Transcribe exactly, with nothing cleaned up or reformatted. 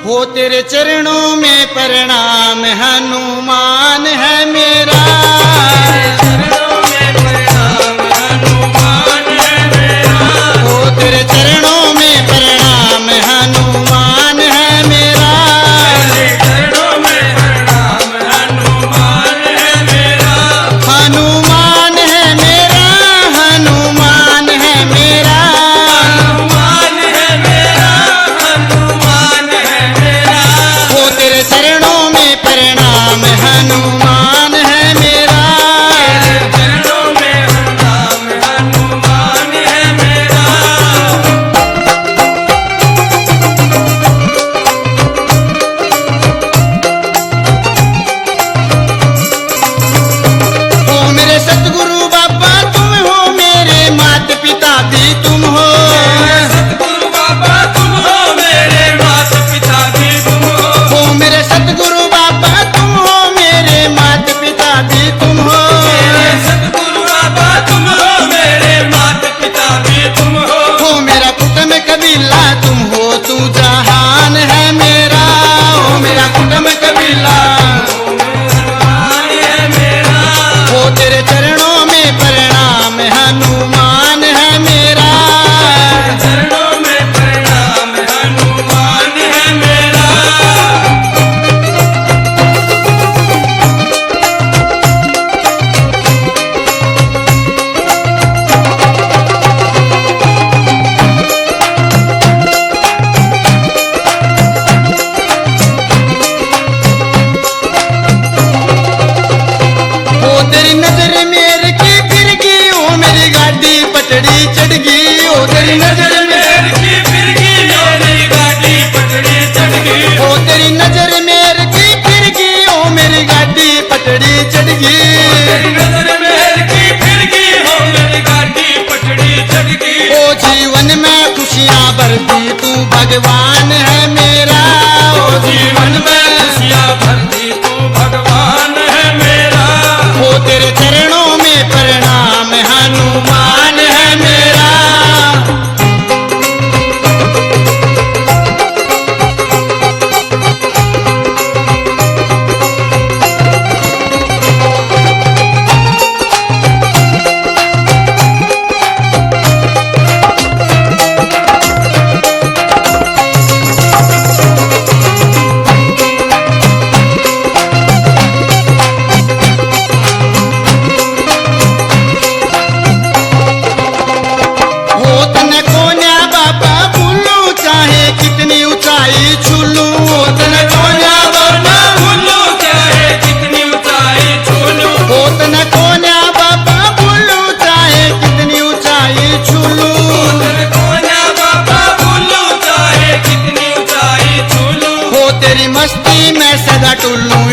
हो तेरे चरणों में प्रणाम हनुमान है मेरा, चरणों में प्रणाम हनुमान है मेरा, हो तेरे चरणों में प्रणाम हनुमान है मेरा, चरणों में प्रणाम हनुमान है मेरा, हनुमान है मेरा, हनुमान है मेरा, हनुमान है मेरा, हनुमान है मेरा, हो तेरे चरणों में प्रणाम हनुमान है मेरा। चरणों में प्रणाम हनुमान है मेरा। हो मेरे सतगुरु बाबा तुम हो, मेरे माता पिता भी तुम हो, सतगुरु बाबा तुम हो, मेरे माता पिता भी तुम हो, हो मेरे सतगुरु बाबा तुम हो, मेरे माता पिता भी तुम हो, सतगुरु बाबा तुम हो, मेरे माता पिता भी तुम हो, हो मेरा कुटुंब कबीला तुम हो, तू जहान है मेरा, हो मेरा कुटुंब कबीला, हनुमान है मेरा, हो तेरे चरणों में प्रणाम हनुमान है मेरा, चरणों में प्रणाम हनुमान है मेरा। हो तेरी नजर मेरे की फिर गई, हो मेरी गाड़ी पटड़ी चढ़ गई, हो तेरी नजर मेर की फिर की मेरी गाड़ी पटड़ी चढ़ गई, हो तेरी नजर मेरे की फिर गई, हो मेरी गाड़ी पटड़ी चढ़ गई, तेरी नजर मेर की फिर की हो, मेरी गाड़ी पटड़ी चढ़ गई, ओ जीवन में खुशियां भरती तू भगवान है मेरा, ओ जीवन में खुशियां भरती तू भगवान है मेरा, हो तेरे चरणों में प्रणाम हनुमान है मेरा। हो तने कोन्या बाबा भूलू, चाहे कितनी ऊंचाई छूलू, हो तने कोन्या बाबा, भूलो चाहे कितनी ऊंचाई छूलूं, हो तने कोन्या बाबा भूलू, चाहे कितनी ऊंचाई छूलू, तेरे कोन्या बाबा भूलो चाहे कितनी ऊंचाई छूलूं, हो तेरी मस्ती में सदा टुल्लू,